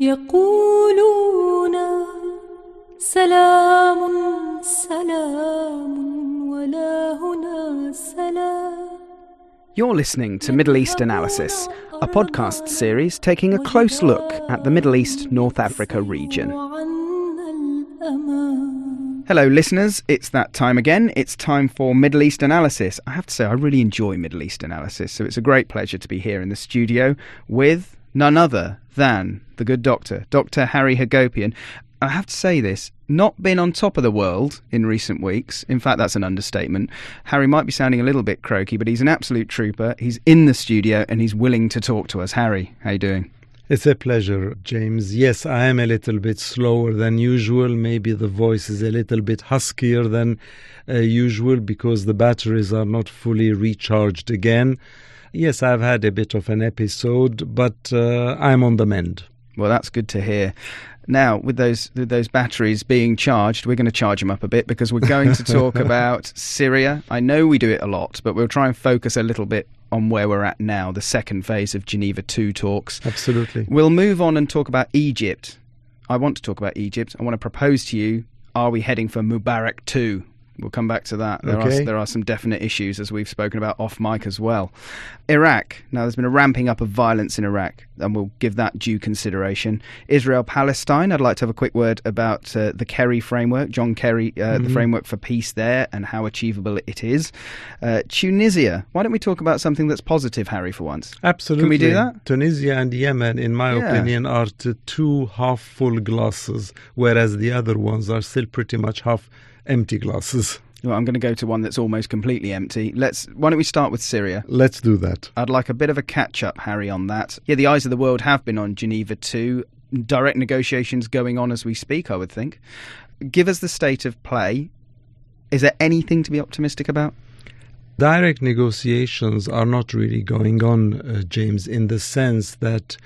يقولون سلام سلام ولا هنا سلام. You're listening to Middle East Analysis, a podcast series taking a close look at the Middle East North Africa region. Hello listeners, it's that time again. It's time for Middle East Analysis. I have to say I really enjoy Middle East Analysis, so it's a great pleasure to be here in the studio with none other than the good doctor, Dr. Harry Hagopian. I have to say this, not been on top of the world in recent weeks. In fact, that's an understatement. Harry might be sounding a little bit croaky, but he's an absolute trooper. He's in the studio and he's willing to talk to us. Harry, how you doing? It's a pleasure, James. Yes, I am a little bit slower than usual. Maybe the voice is a little bit huskier than usual because the batteries are not fully recharged again. Yes, I've had a bit of an episode, but I'm on the mend. Well, that's good to hear. Now, with those batteries being charged, we're going to charge them up a bit because we're going to talk about Syria. I know we do it a lot, but we'll try and focus a little bit on where we're at now, the second phase of Geneva II talks. Absolutely. We'll move on and talk about Egypt. I want to talk about Egypt. I want to propose to you, are we heading for Mubarak II? We'll come back to that. There are some definite issues, as we've spoken about off mic as well. Iraq. Now, there's been a ramping up of violence in Iraq, and we'll give that due consideration. Israel-Palestine. I'd like to have a quick word about the Kerry framework, John Kerry, the framework for peace there, and how achievable it is. Tunisia. Why don't we talk about something that's positive, Harry, for once? Absolutely. Can we do that? Tunisia and Yemen, in my opinion, are two half-full glasses, whereas the other ones are still pretty much half empty glasses. Well, I'm going to go to one that's almost completely empty. Why don't we start with Syria? Let's do that. I'd like a bit of a catch-up, Harry, on that. Yeah, the eyes of the world have been on Geneva II. Direct negotiations going on as we speak, I would think. Give us the state of play. Is there anything to be optimistic about? Direct negotiations are not really going on, James, in the sense that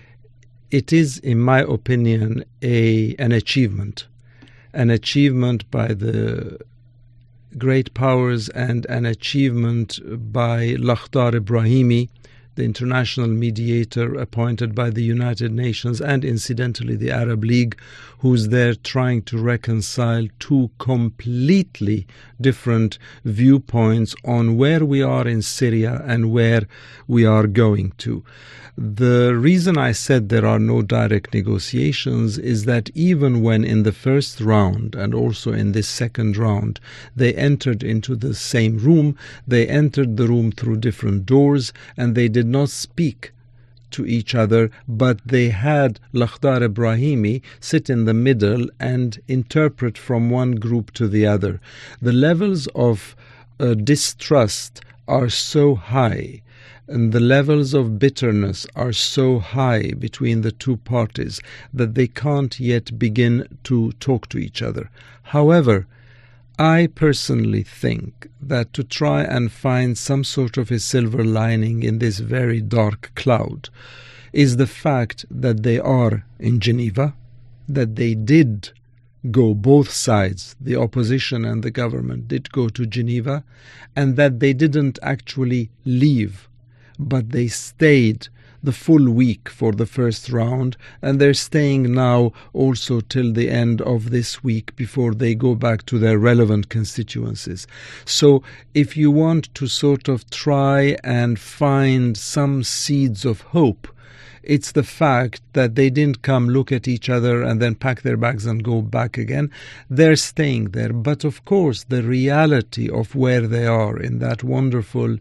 it is, in my opinion, an achievement. An achievement by the great powers and an achievement by Lakhdar Brahimi, the international mediator appointed by the United Nations and incidentally the Arab League, who's there trying to reconcile two completely different viewpoints on where we are in Syria and where we are going to. The reason I said there are no direct negotiations is that even when in the first round and also in this second round they entered into the same room, they entered the room through different doors and they did not speak to each other, but they had Lakhdar Brahimi sit in the middle and interpret from one group to the other. The levels of distrust are so high and the levels of bitterness are so high between the two parties that they can't yet begin to talk to each other. However, I personally think that to try and find some sort of a silver lining in this very dark cloud is the fact that they are in Geneva, that they did go, both sides, the opposition and the government did go to Geneva, and that they didn't actually leave, but they stayed the full week for the first round, and they're staying now also till the end of this week before they go back to their relevant constituencies. So if you want to sort of try and find some seeds of hope, it's the fact that they didn't come look at each other and then pack their bags and go back again. They're staying there. But of course, the reality of where they are in that wonderful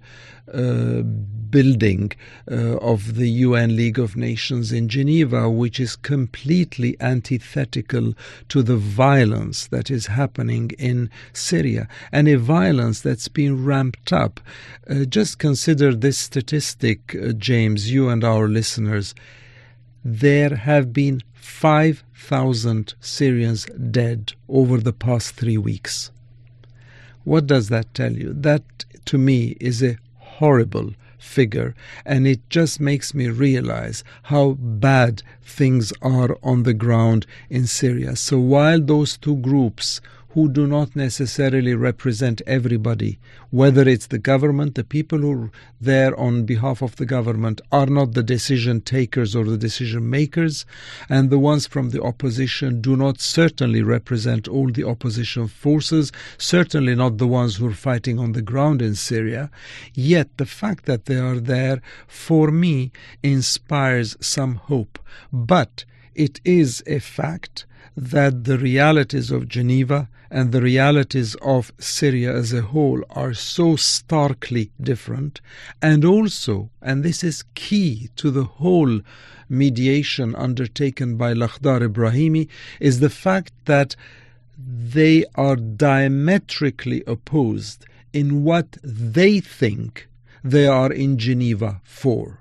building of the UN League of Nations in Geneva, which is completely antithetical to the violence that is happening in Syria, and a violence that's been ramped up. Just consider this statistic, James, you and our listeners. There have been 5,000 Syrians dead over the past 3 weeks. What does that tell you? That, to me, is a horrible figure, and it just makes me realize how bad things are on the ground in Syria. So while those two groups who do not necessarily represent everybody. Whether it's the government, the people who are there on behalf of the government are not the decision takers or the decision makers, and the ones from the opposition do not certainly represent all the opposition forces, certainly not the ones who are fighting on the ground in Syria. Yet the fact that they are there, for me, inspires some hope. But it is a fact that the realities of Geneva and the realities of Syria as a whole are so starkly different. And also, and this is key to the whole mediation undertaken by Lakhdar Ibrahimi, is the fact that they are diametrically opposed in what they think they are in Geneva for.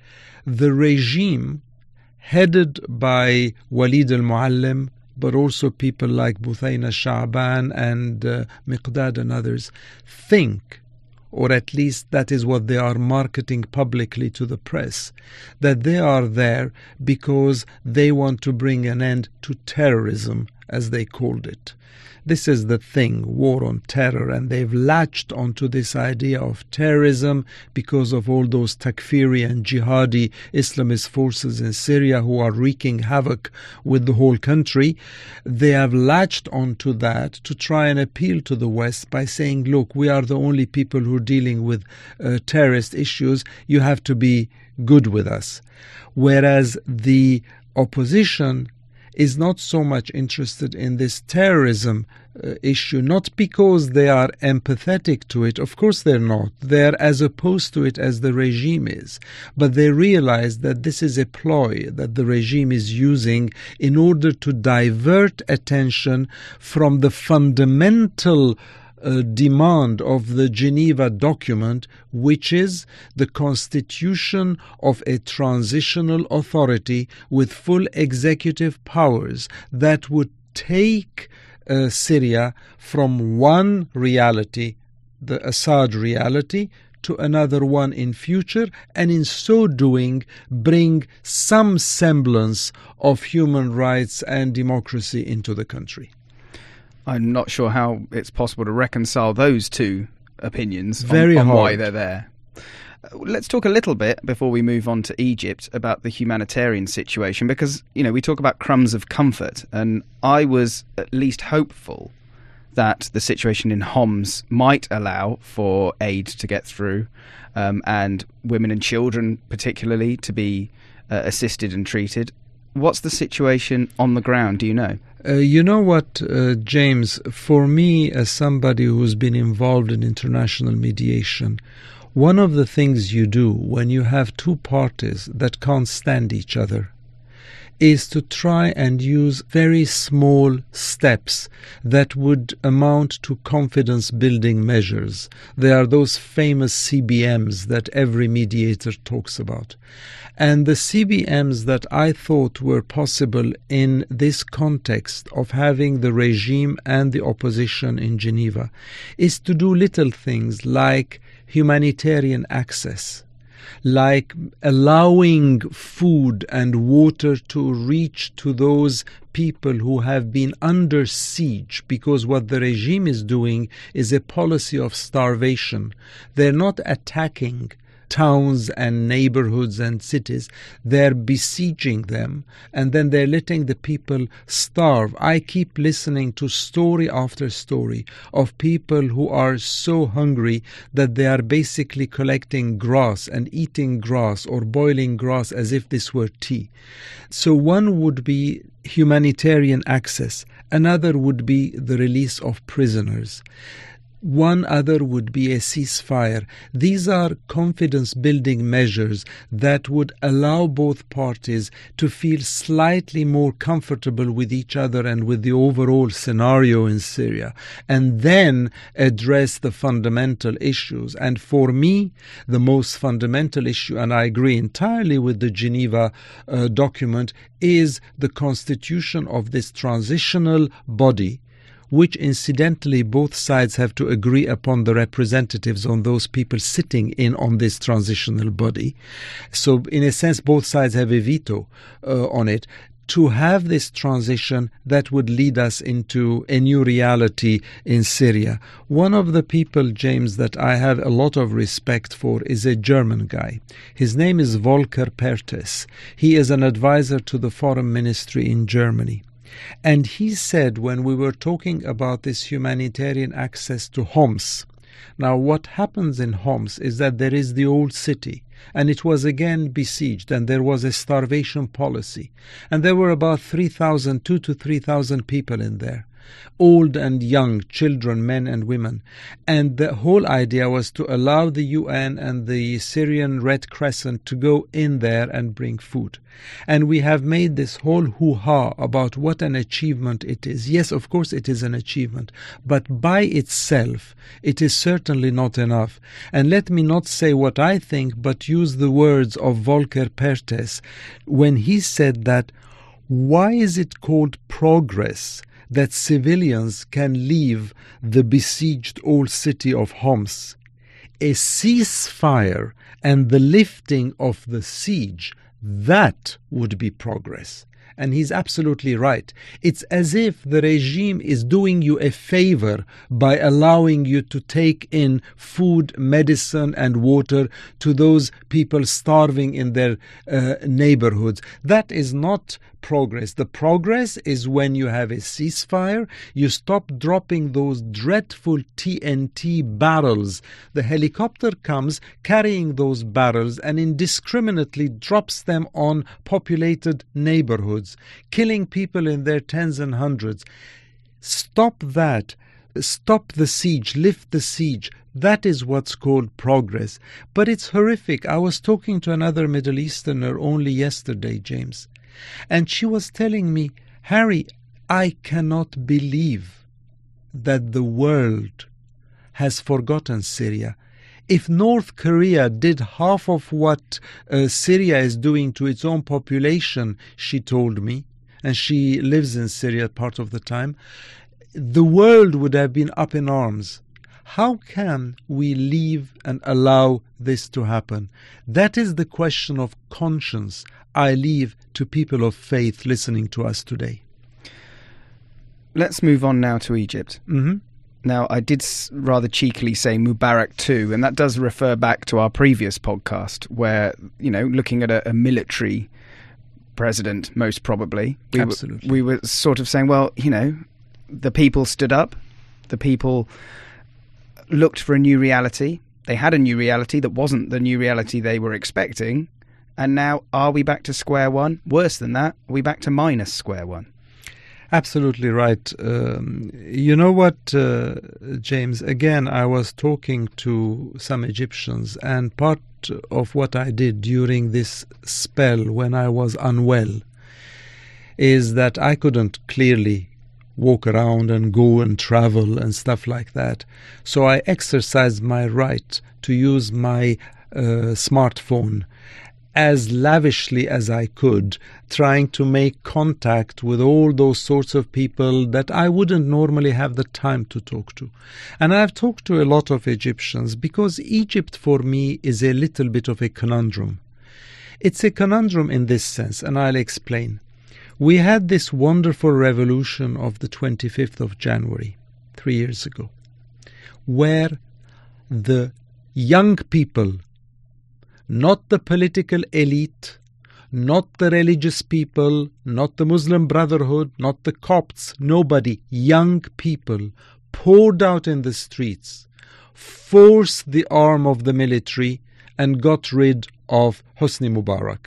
The regime headed by Walid al-Muallim, but also people like Buthayna Sha'ban and Miqdad and others, think, or at least that is what they are marketing publicly to the press, that they are there because they want to bring an end to terrorism, as they called it. This is the thing, war on terror, and they've latched onto this idea of terrorism because of all those Takfiri and Jihadi Islamist forces in Syria who are wreaking havoc with the whole country. They have latched onto that to try and appeal to the West by saying, look, we are the only people who are dealing with terrorist issues. You have to be good with us. Whereas the opposition is not so much interested in this terrorism issue, not because they are empathetic to it. Of course they're not. They're as opposed to it as the regime is. But they realize that this is a ploy that the regime is using in order to divert attention from the fundamental demand of the Geneva document, which is the constitution of a transitional authority with full executive powers that would take Syria from one reality, the Assad reality, to another one in future, and in so doing bring some semblance of human rights and democracy into the country. I'm not sure how it's possible to reconcile those two opinions on why they're there. Let's talk a little bit, before we move on to Egypt, about the humanitarian situation, because, you know, we talk about crumbs of comfort, and I was at least hopeful that the situation in Homs might allow for aid to get through, and women and children particularly to be assisted and treated. What's the situation on the ground, do you know? You know what, James, for me, as somebody who's been involved in international mediation, one of the things you do when you have two parties that can't stand each other is to try and use very small steps that would amount to confidence-building measures. They are those famous CBMs that every mediator talks about. And the CBMs that I thought were possible in this context of having the regime and the opposition in Geneva is to do little things like humanitarian access, like allowing food and water to reach to those people who have been under siege, because what the regime is doing is a policy of starvation. They're not attacking towns and neighborhoods and cities. They're besieging them, and then they're letting the people starve. I keep listening to story after story of people who are so hungry that they are basically collecting grass and eating grass or boiling grass as if this were tea. So one would be humanitarian access. Another would be the release of prisoners. One other would be a ceasefire. These are confidence-building measures that would allow both parties to feel slightly more comfortable with each other and with the overall scenario in Syria, and then address the fundamental issues. And for me, the most fundamental issue, and I agree entirely with the Geneva document, is the constitution of this transitional body, which incidentally both sides have to agree upon the representatives on those people sitting in on this transitional body. So in a sense, both sides have a veto on it, to have this transition that would lead us into a new reality in Syria. One of the people, James, that I have a lot of respect for is a German guy. His name is Volker Perthes. He is an advisor to the Foreign Ministry in Germany. And he said, when we were talking about this humanitarian access to Homs, now what happens in Homs is that there is the old city, and it was again besieged, and there was a starvation policy, and there were about 2,000 to 3,000 people in there, old and young, children, men and women. And the whole idea was to allow the UN and the Syrian Red Crescent to go in there and bring food. And we have made this whole hoo-ha about what an achievement it is. Yes, of course it is an achievement, but by itself it is certainly not enough. And let me not say what I think, but use the words of Volker Perthes when he said that, why is it called progress that civilians can leave the besieged old city of Homs? A ceasefire and the lifting of the siege, that would be progress. And he's absolutely right. It's as if the regime is doing you a favor by allowing you to take in food, medicine and water to those people starving in their neighborhoods. That is not progress. The progress is when you have a ceasefire, you stop dropping those dreadful TNT barrels. The helicopter comes carrying those barrels and indiscriminately drops them on populated neighborhoods, killing people in their tens and hundreds. Stop that. Stop the siege. Lift the siege. That is what's called progress. But it's horrific. I was talking to another Middle Easterner only yesterday, James, and she was telling me, Harry, I cannot believe that the world has forgotten Syria. If North Korea did half of what Syria is doing to its own population, she told me, and she lives in Syria part of the time, the world would have been up in arms. How can we leave and allow this to happen? That is the question of conscience I leave to people of faith listening to us today. Let's move on now to Egypt. Mm-hmm. Now, I did rather cheekily say Mubarak II, and that does refer back to our previous podcast where, you know, looking at a military president, most probably, we were sort of saying, well, you know, the people stood up, the people looked for a new reality. They had a new reality that wasn't the new reality they were expecting. And now, are we back to square one? Worse than that, are we back to minus square one? Absolutely right. You know what, James, again, I was talking to some Egyptians, and part of what I did during this spell when I was unwell is that I couldn't clearly walk around and go and travel and stuff like that. So I exercised my right to use my smartphone as lavishly as I could, trying to make contact with all those sorts of people that I wouldn't normally have the time to talk to. And I've talked to a lot of Egyptians because Egypt for me is a little bit of a conundrum. It's a conundrum in this sense, and I'll explain. We had this wonderful revolution of the 25th of January, 3 years ago, where the young people, not the political elite, not the religious people, not the Muslim Brotherhood, not the Copts, nobody, young people poured out in the streets, forced the arm of the military and got rid of Hosni Mubarak.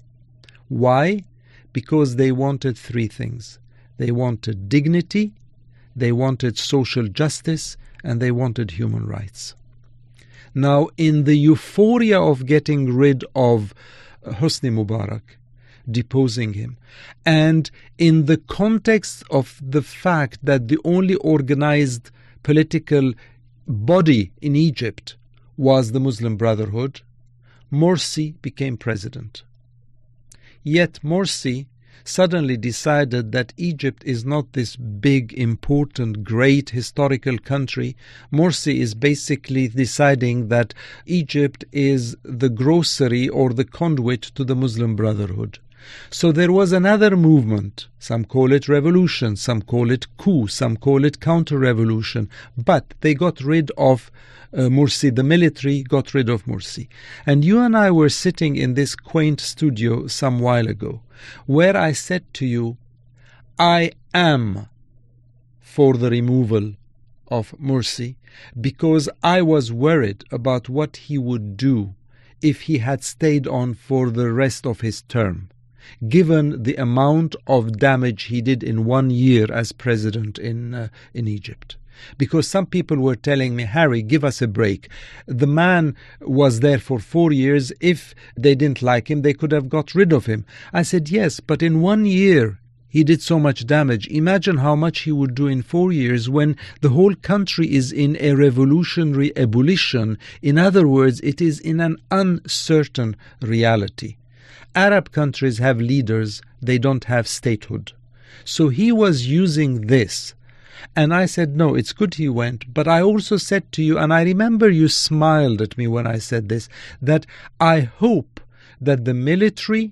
Why? Because they wanted three things. They wanted dignity, they wanted social justice, and they wanted human rights. Now, in the euphoria of getting rid of Hosni Mubarak, deposing him, and in the context of the fact that the only organized political body in Egypt was the Muslim Brotherhood, Morsi became president. Yet Morsi suddenly decided that Egypt is not this big, important, great historical country. Morsi is basically deciding that Egypt is the grocery or the conduit to the Muslim Brotherhood. So there was another movement. Some call it revolution, some call it coup, some call it counter-revolution. But they got rid of Morsi. The military got rid of Morsi. And you and I were sitting in this quaint studio some while ago, where I said to you, I am for the removal of Morsi because I was worried about what he would do if he had stayed on for the rest of his term, given the amount of damage he did in 1 year as president in Egypt. Because some people were telling me, Harry, give us a break. The man was there for 4 years. If they didn't like him, they could have got rid of him. I said, yes, but in 1 year, he did so much damage. Imagine how much he would do in 4 years when the whole country is in a revolutionary ebullition. In other words, it is in an uncertain reality. Arab countries have leaders, they don't have statehood. So he was using this. And I said, no, it's good he went. But I also said to you, and I remember you smiled at me when I said this, that I hope that the military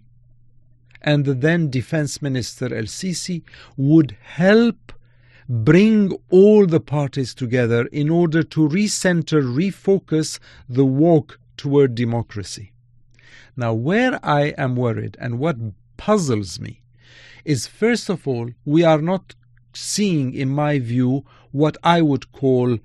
and the then Defense Minister El-Sisi would help bring all the parties together in order to recenter, refocus the walk toward democracy. Now, where I am worried and what puzzles me is, first of all, we are not seeing, in my view, what I would call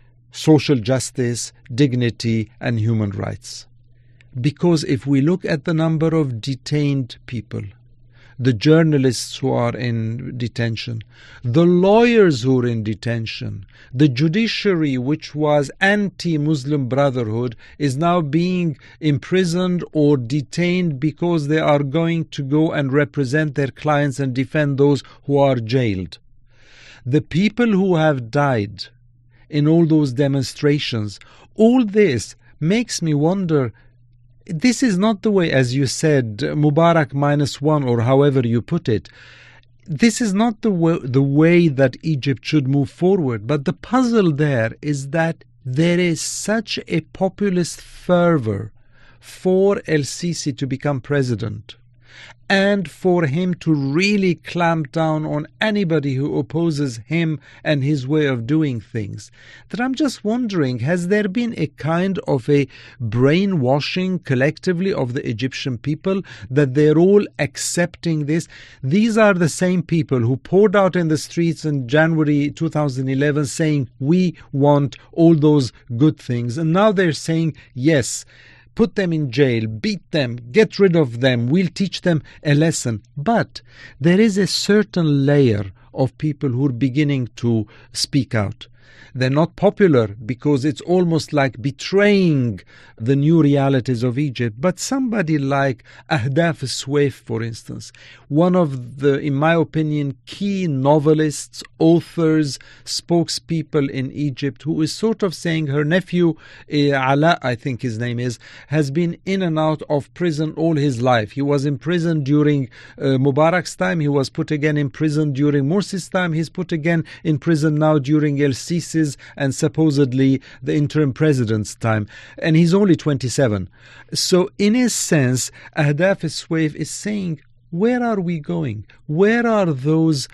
social justice, dignity, and human rights. Because if we look at the number of detained people, the journalists who are in detention, the lawyers who are in detention, the judiciary, which was anti-Muslim Brotherhood, is now being imprisoned or detained because they are going to go and represent their clients and defend those who are jailed. The people who have died in all those demonstrations, all this makes me wonder, this is not the way, as you said, Mubarak -1 or however you put it. This is not the way that Egypt should move forward. But the puzzle there is that there is such a populist fervor for El-Sisi to become president and for him to really clamp down on anybody who opposes him and his way of doing things, that I'm just wondering, has there been a kind of a brainwashing collectively of the Egyptian people that they're all accepting this? These are the same people who poured out in the streets in January 2011 saying, we want all those good things. And now they're saying, yes, put them in jail, beat them, get rid of them, we'll teach them a lesson. But there is a certain layer of people who are beginning to speak out. They're not popular because it's almost like betraying the new realities of Egypt. But somebody like Ahdaf Soueif, for instance, one of the, in my opinion, key novelists, authors, spokespeople in Egypt, who is sort of saying her nephew, Ala, I think his name is, has been in and out of prison all his life. He was in prison during Mubarak's time. He was put again in prison during Morsi's time. He's put again in prison now during El-Sisi's and supposedly the interim president's time. And he's only 27. So in a sense, Ahdaf Soueif is saying, where are we going? Where are those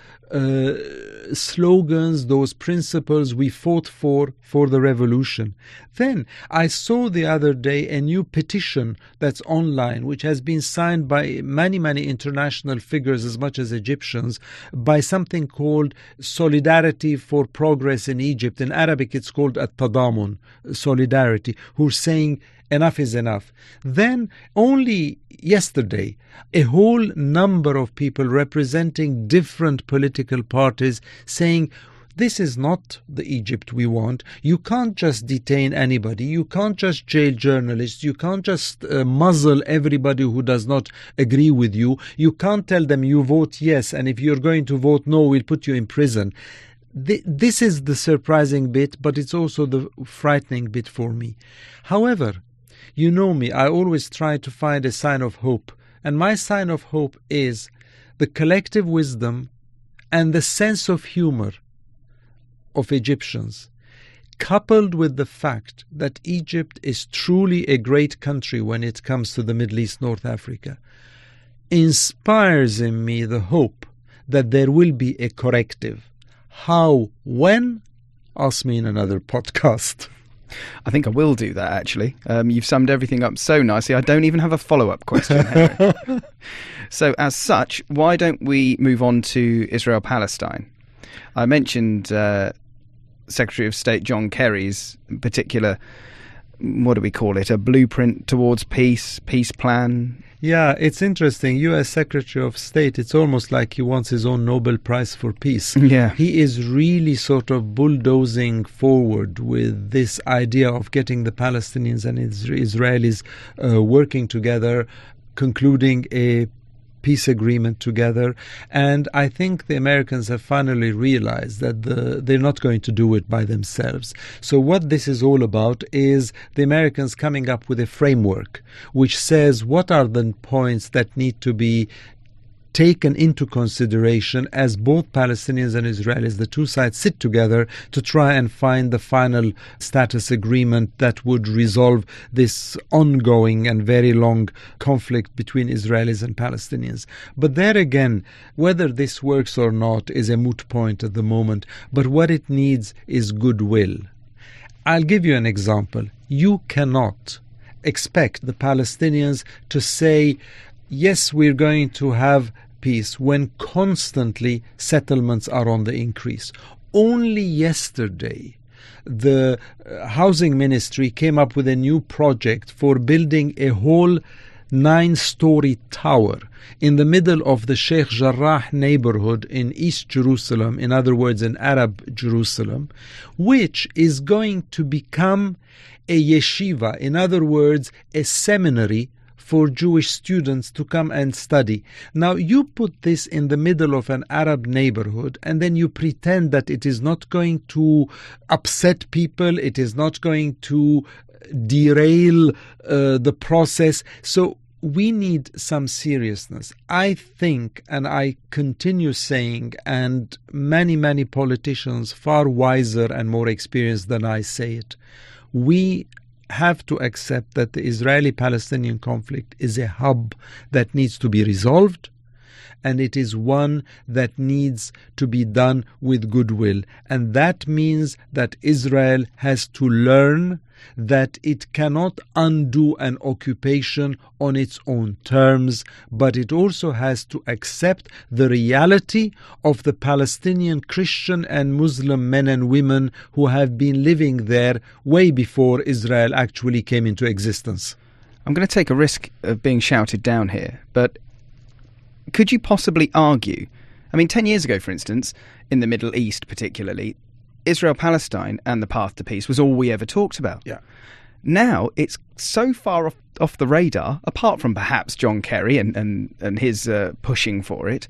slogans, those principles we fought for the revolution? Then I saw the other day a new petition that's online, which has been signed by many, many international figures as much as Egyptians, by something called Solidarity for Progress in Egypt. In Arabic, it's called At-Tadamun, Solidarity, who are saying, enough is enough. Then only yesterday, a whole number of people representing different political parties saying, this is not the Egypt we want. You can't just detain anybody. You can't just jail journalists. You can't just muzzle everybody who does not agree with you. You can't tell them you vote yes, and if you're going to vote no, we'll put you in prison. This is the surprising bit, but it's also the frightening bit for me. However, you know me, I always try to find a sign of hope. And my sign of hope is the collective wisdom and the sense of humor of Egyptians, coupled with the fact that Egypt is truly a great country when it comes to the Middle East, North Africa. inspires in me the hope that there will be a corrective. How, when? Ask me in another podcast. I think I will do that, actually. You've summed everything up so nicely. I don't even have a follow-up question, Henry. So, as such, why don't we move on to Israel-Palestine? I mentioned Secretary of State John Kerry's particular, what do we call it, a blueprint towards peace plan. Yeah, it's interesting. U.S. Secretary of State, it's almost like he wants his own Nobel Prize for peace. Yeah. He is really sort of bulldozing forward with this idea of getting the Palestinians and Israelis working together, concluding a peace agreement together. And I think the Americans have finally realized that they're not going to do it by themselves. So what this is all about is the Americans coming up with a framework which says what are the points that need to be taken into consideration as both Palestinians and Israelis, the two sides, sit together to try and find the final status agreement that would resolve this ongoing and very long conflict between Israelis and Palestinians. But there again, whether this works or not is a moot point at the moment, but what it needs is goodwill. I'll give you an example. You cannot expect the Palestinians to say, yes, we're going to have peace when constantly settlements are on the increase. Only yesterday, the housing ministry came up with a new project for building a whole 9-story tower in the middle of the Sheikh Jarrah neighborhood in East Jerusalem, in other words, in Arab Jerusalem, which is going to become a yeshiva, in other words, a seminary for Jewish students to come and study. Now, you put this in the middle of an Arab neighborhood and then you pretend that it is not going to upset people, it is not going to derail the process. So we need some seriousness. I think, and I continue saying, and many politicians far wiser and more experienced than I say it, we have to accept that the Israeli-Palestinian conflict is a hub that needs to be resolved, and it is one that needs to be done with goodwill. And that means that Israel has to learn that it cannot undo an occupation on its own terms, but it also has to accept the reality of the Palestinian Christian and Muslim men and women who have been living there way before Israel actually came into existence. I'm going to take a risk of being shouted down here, but could you possibly argue, 10 years ago, for instance, in the Middle East particularly, Israel-Palestine and the path to peace was all we ever talked about. Yeah. Now it's so far off the radar, apart from perhaps John Kerry and his pushing for it.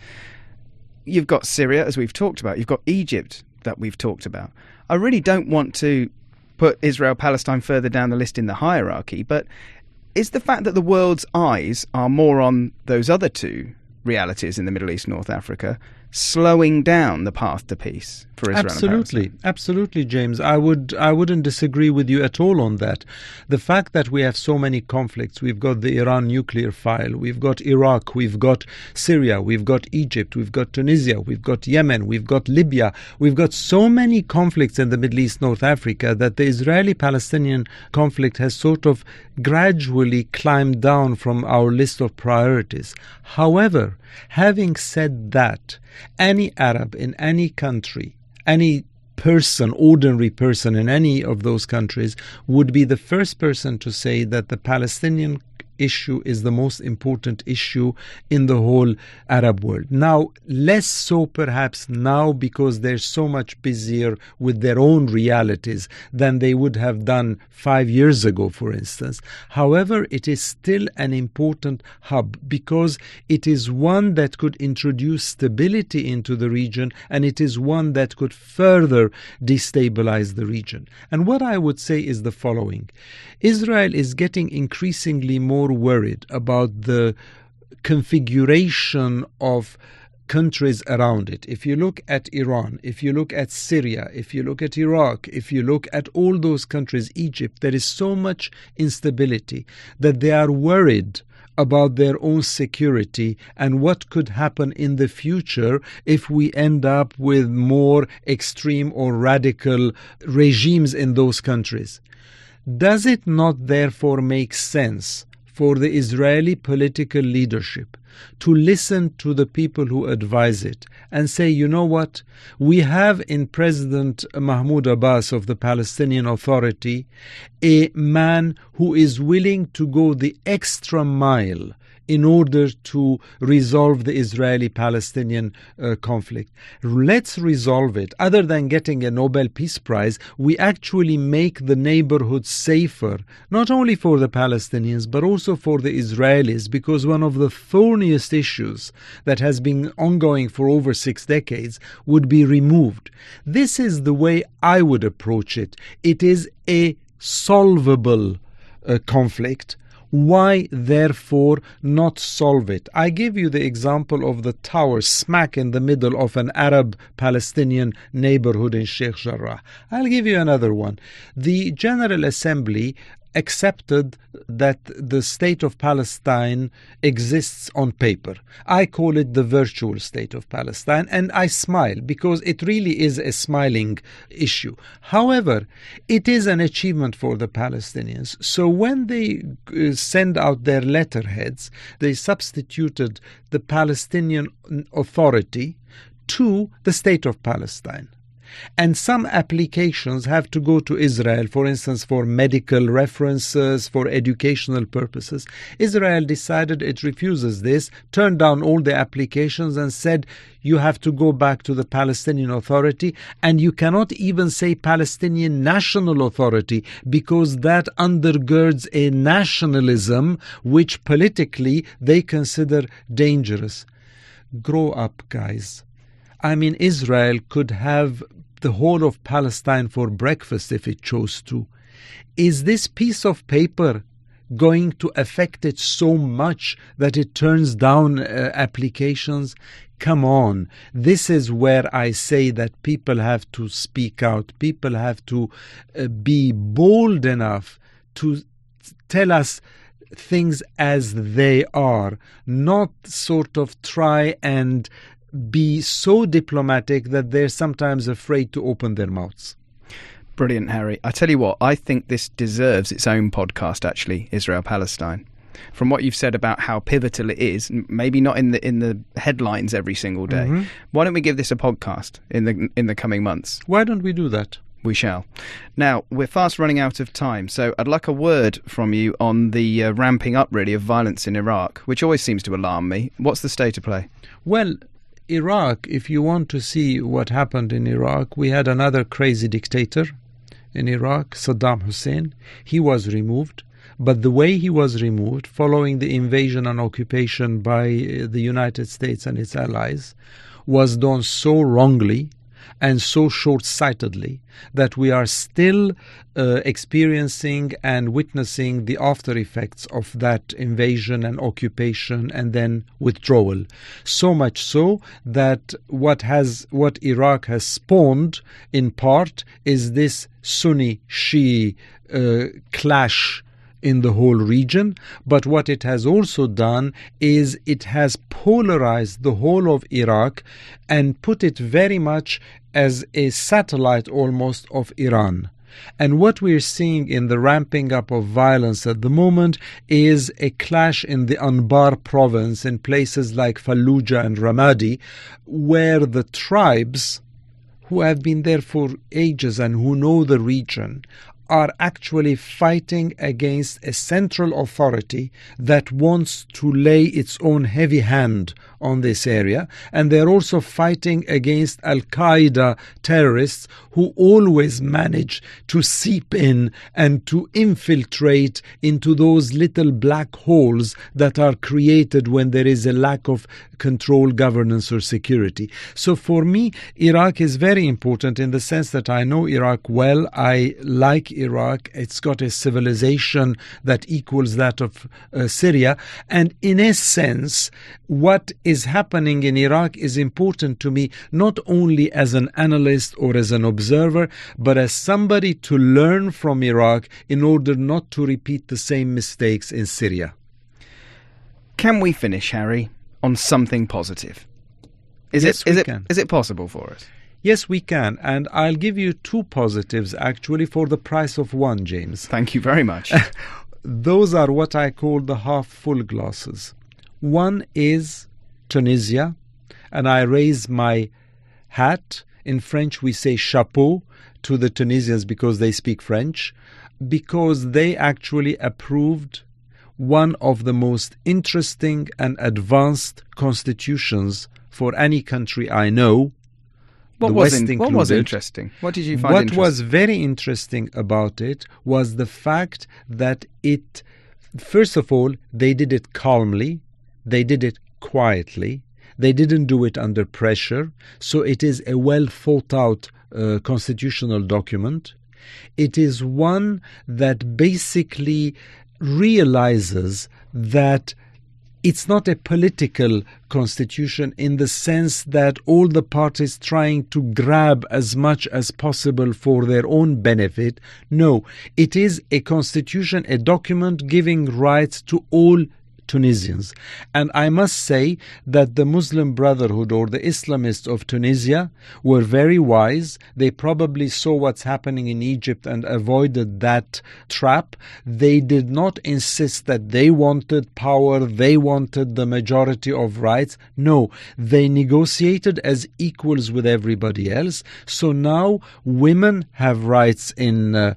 You've got Syria, as we've talked about. You've got Egypt that we've talked about. I really don't want to put Israel-Palestine further down the list in the hierarchy, but is the fact that the world's eyes are more on those other two realities in the Middle East, North Africa, slowing down the path to peace for Israel and Palestine? Absolutely, James. I wouldn't disagree with you at all on that. The fact that we have so many conflicts, we've got the Iran nuclear file, we've got Iraq, we've got Syria, we've got Egypt, we've got Tunisia, we've got Yemen, we've got Libya, we've got so many conflicts in the Middle East, North Africa, that the Israeli-Palestinian conflict has sort of gradually climbed down from our list of priorities. However, having said that, any Arab in any country, any person, ordinary person in any of those countries, would be the first person to say that the Palestinian issue is the most important issue in the whole Arab world. Now, less so perhaps now because they're so much busier with their own realities than they would have done 5 years ago, for instance. However, it is still an important hub because it is one that could introduce stability into the region, and it is one that could further destabilize the region. And what I would say is the following. Israel is getting increasingly more worried about the configuration of countries around it. If you look at Iran, if you look at Syria, if you look at Iraq, if you look at all those countries, Egypt, there is so much instability that they are worried about their own security and what could happen in the future if we end up with more extreme or radical regimes in those countries. Does it not therefore make sense for the Israeli political leadership to listen to the people who advise it and say, you know what, we have in President Mahmoud Abbas of the Palestinian Authority a man who is willing to go the extra mile in order to resolve the Israeli-Palestinian conflict. Let's resolve it. Other than getting a Nobel Peace Prize, we actually make the neighborhood safer, not only for the Palestinians, but also for the Israelis, because one of the thorniest issues that has been ongoing for over 6 decades would be removed. This is the way I would approach it. It is a solvable conflict. Why, therefore, not solve it? I give you the example of the tower smack in the middle of an Arab-Palestinian neighborhood in Sheikh Jarrah. I'll give you another one. The General Assembly accepted that the state of Palestine exists on paper. I call it the virtual state of Palestine, and I smile because it really is a smiling issue. However, it is an achievement for the Palestinians. So when they send out their letterheads, they substituted the Palestinian Authority to the state of Palestine. And some applications have to go to Israel, for instance, for medical references, for educational purposes. Israel decided it refuses this, turned down all the applications and said, you have to go back to the Palestinian Authority, and you cannot even say Palestinian National Authority because that undergirds a nationalism which politically they consider dangerous. Grow up, guys. I mean, Israel could have the whole of Palestine for breakfast if it chose to. Is this piece of paper going to affect it so much that it turns down applications? Come on. This is where I say that people have to speak out. People have to be bold enough to tell us things as they are, not sort of try and be so diplomatic that they're sometimes afraid to open their mouths. Brilliant, Harry. I tell you what, I think this deserves its own podcast, actually, Israel-Palestine. From what you've said about how pivotal it is, maybe not in the headlines every single day, why don't we give this a podcast in the coming months? Why don't we do that? We shall. Now, we're fast running out of time, so I'd like a word from you on the ramping up, really, of violence in Iraq, which always seems to alarm me. What's the state of play? Well, Iraq, if you want to see what happened in Iraq, we had another crazy dictator in Iraq, Saddam Hussein. He was removed, but the way he was removed, following the invasion and occupation by the United States and its allies, was done so wrongly and so short-sightedly that we are still experiencing and witnessing the after effects of that invasion and occupation and then withdrawal. So much so that what Iraq has spawned in part is this Sunni-Shia clash in the whole region, but what it has also done is it has polarized the whole of Iraq and put it very much as a satellite almost of Iran. And what we're seeing in the ramping up of violence at the moment is a clash in the Anbar province in places like Fallujah and Ramadi, where the tribes who have been there for ages and who know the region are actually fighting against a central authority that wants to lay its own heavy hand on this area. And they're also fighting against Al-Qaeda terrorists who always manage to seep in and to infiltrate into those little black holes that are created when there is a lack of control, governance, or security. So for me, Iraq is very important in the sense that I know Iraq well. I like Iraq. It's got a civilization that equals that of Syria. And in a sense, what is happening in Iraq is important to me, not only as an analyst or as an observer, but as somebody to learn from Iraq in order not to repeat the same mistakes in Syria. Can we finish, Harry, on something positive? Is it possible for us? Yes, we can. And I'll give you 2 positives, actually, for the price of 1, James. Thank you very much. Those are what I call the half-full glasses. One is Tunisia, and I raise my hat. In French, we say chapeau to the Tunisians because they speak French, because they actually approved one of the most interesting and advanced constitutions for any country I know. What was interesting? What did you find interesting? What was very interesting about it was the fact that first of all, they did it calmly, they did it quietly, they didn't do it under pressure, so it is a well thought out constitutional document. It is one that basically realizes that it's not a political constitution in the sense that all the parties trying to grab as much as possible for their own benefit. No, it is a constitution, a document giving rights to all Tunisians. And I must say that the Muslim Brotherhood or the Islamists of Tunisia were very wise. They probably saw what's happening in Egypt and avoided that trap. They did not insist that they wanted power, they wanted the majority of rights. No, they negotiated as equals with everybody else. So now women have rights in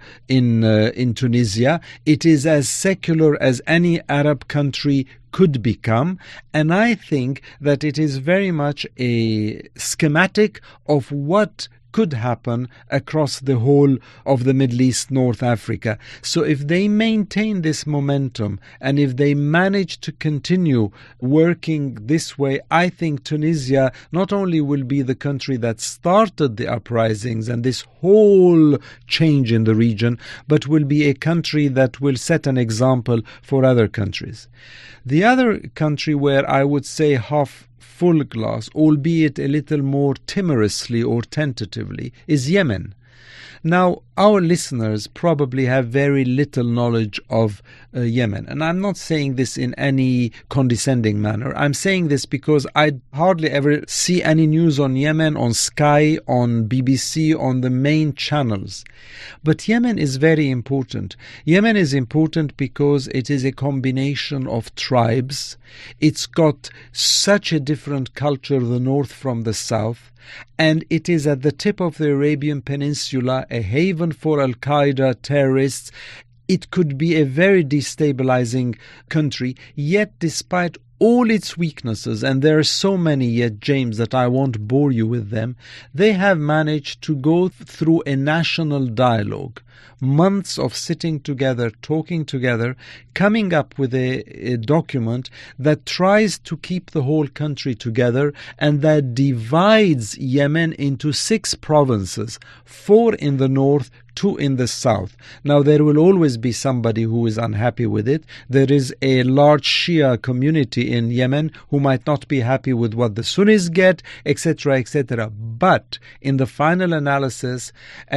Tunisia. It is as secular as any Arab country could become, and I think that it is very much a schematic of what could happen across the whole of the Middle East, North Africa. So if they maintain this momentum and if they manage to continue working this way, I think Tunisia not only will be the country that started the uprisings and this whole change in the region, but will be a country that will set an example for other countries. The other country where I would say half full glass, albeit a little more timorously or tentatively, is Yemen. Now, our listeners probably have very little knowledge of Yemen. And I'm not saying this in any condescending manner. I'm saying this because I hardly ever see any news on Yemen on Sky, on BBC, on the main channels. But Yemen is very important. Yemen is important because it is a combination of tribes. It's got such a different culture, the north from the south. And it is at the tip of the Arabian Peninsula, a haven for Al-Qaeda terrorists. It could be a very destabilizing country, yet despite all its weaknesses, and there are so many yet, James, that I won't bore you with them, they have managed to go through a national dialogue. Months of sitting together, talking together, coming up with a document that tries to keep the whole country together and that divides Yemen into 6 provinces, 4 in the north, 2 in the south. Now, there will always be somebody who is unhappy with it. There is a large Shia community in Yemen who might not be happy with what the Sunnis get, etc., etc. But in the final analysis,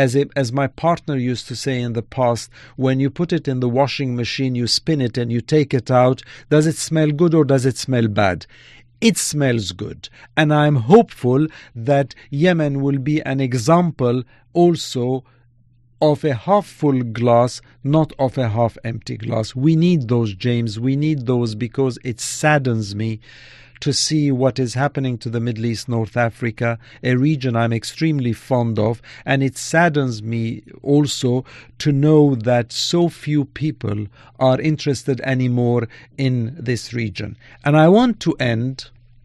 as my partner used to say in the past, when you put it in the washing machine, you spin it and you take it out, does it smell good or does it smell bad? It smells good. And I'm hopeful that Yemen will be an example also of a half-full glass, not of a half-empty glass. We need those, James. We need those because it saddens me to see what is happening to the Middle East, North Africa, a region I'm extremely fond of. And it saddens me also to know that so few people are interested anymore in this region. And I want to end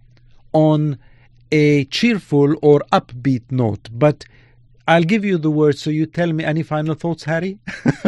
on a cheerful or upbeat note, but I'll give you the word, so you tell me any final thoughts, Harry?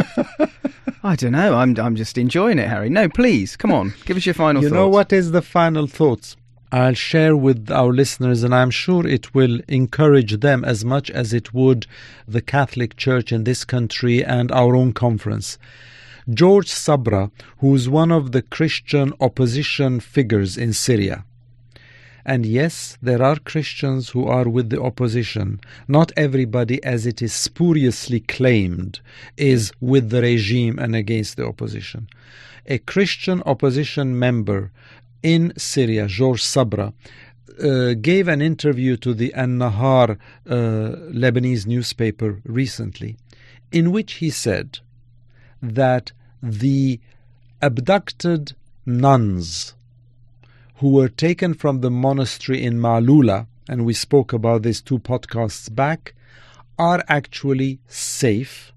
I don't know. I'm just enjoying it, Harry. No, please, come on. Give us your final thoughts. You know what is the final thoughts? I'll share with our listeners, and I'm sure it will encourage them as much as it would the Catholic Church in this country and our own conference. George Sabra, who's one of the Christian opposition figures in Syria. And yes, there are Christians who are with the opposition. Not everybody, as it is spuriously claimed, is with the regime and against the opposition. A Christian opposition member in Syria, George Sabra, gave an interview to the An-Nahar Lebanese newspaper recently, in which he said that the abducted nuns who were taken from the monastery in Ma'lula, and we spoke about this 2 podcasts back, are actually safe.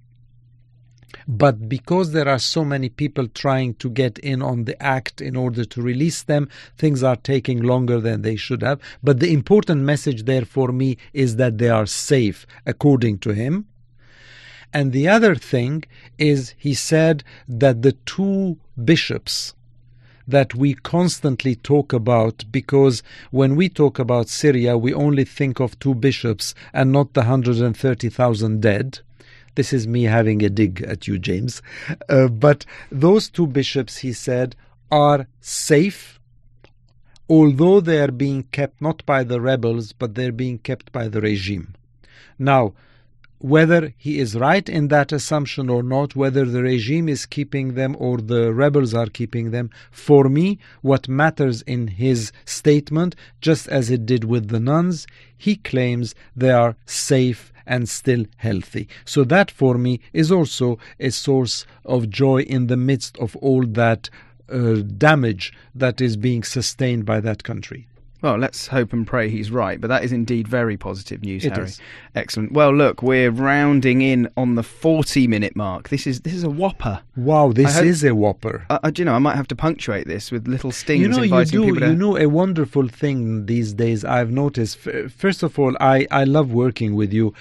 But because there are so many people trying to get in on the act in order to release them, things are taking longer than they should have. But the important message there for me is that they are safe, according to him. And the other thing is, he said that the 2 bishops that we constantly talk about, because when we talk about Syria, we only think of 2 bishops and not the 130,000 dead. This is me having a dig at you, James. But those 2 bishops, he said, are safe, although they are being kept not by the rebels, but they're being kept by the regime. Now, whether he is right in that assumption or not, whether the regime is keeping them or the rebels are keeping them, for me, what matters in his statement, just as it did with the nuns, he claims they are safe and still healthy. So that, for me, is also a source of joy in the midst of all that damage that is being sustained by that country. Well, let's hope and pray he's right, but that is indeed very positive news, It Harry. is. Excellent. Well, look, we're rounding in on the 40-minute mark. This is a whopper. Wow, this is a whopper. Do you know, I might have to punctuate this with little stings. You know, inviting people to... You know, a wonderful thing these days I've noticed. First of all, I love working with you.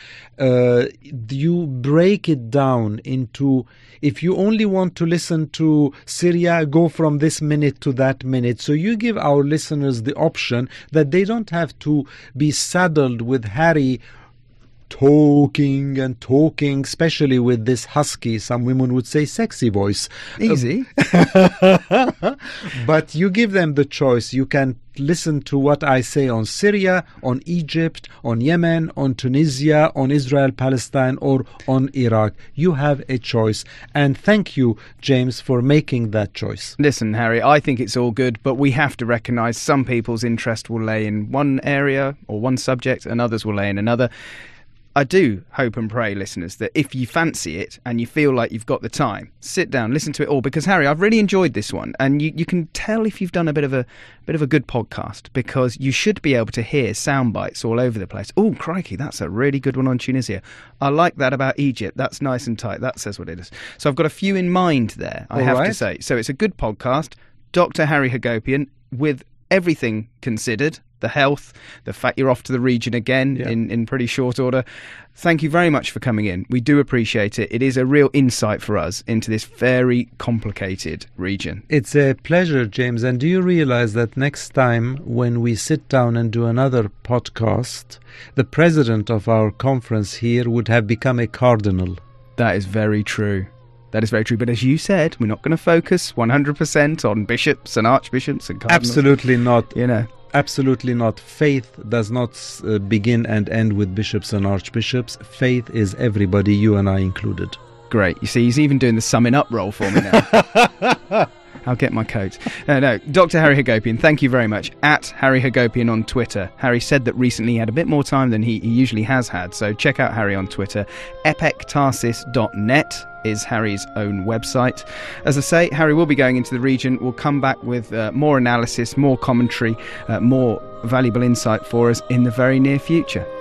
You break it down into, if you only want to listen to Syria, go from this minute to that minute. So you give our listeners the option that they don't have to be saddled with Harry talking and talking, especially with this husky, some women would say sexy voice. Easy. But you give them the choice. You can listen to what I say on Syria, on Egypt, on Yemen, on Tunisia, on Israel, Palestine, or on Iraq. You have a choice. And thank you, James, for making that choice. Listen, Harry, I think it's all good, but we have to recognise some people's interest will lay in one area or one subject and others will lay in another. I do hope and pray, listeners, that if you fancy it and you feel like you've got the time, sit down, listen to it all. Because, Harry, I've really enjoyed this one. And you can tell if you've done a bit of a good podcast, because you should be able to hear sound bites all over the place. Oh, crikey, that's a really good one on Tunisia. I like that about Egypt. That's nice and tight. That says what it is. So I've got a few in mind there, I have to say. So it's a good podcast. Dr. Harry Hagopian, with everything considered, the health, the fact you're off to the region again in pretty short order. Thank you very much for coming in. We do appreciate it. It is a real insight for us into this very complicated region. It's a pleasure, James. And do you realize that next time when we sit down and do another podcast, the president of our conference here would have become a cardinal? That is very true. That is very true. But as you said, we're not going to focus 100% on bishops and archbishops and cardinals. Absolutely not. You know. Absolutely not. Faith does not begin and end with bishops and archbishops. Faith is everybody, you and I included. Great. You see, he's even doing the summing up role for me now. I'll get my coat. No, Dr. Harry Hagopian, thank you very much. At Harry Hagopian on Twitter. Harry said that recently he had a bit more time than he usually has had, so check out Harry on Twitter. epectarsis.net is Harry's own website. As I say, Harry will be going into the region. We'll come back with more analysis, more commentary, more valuable insight for us in the very near future.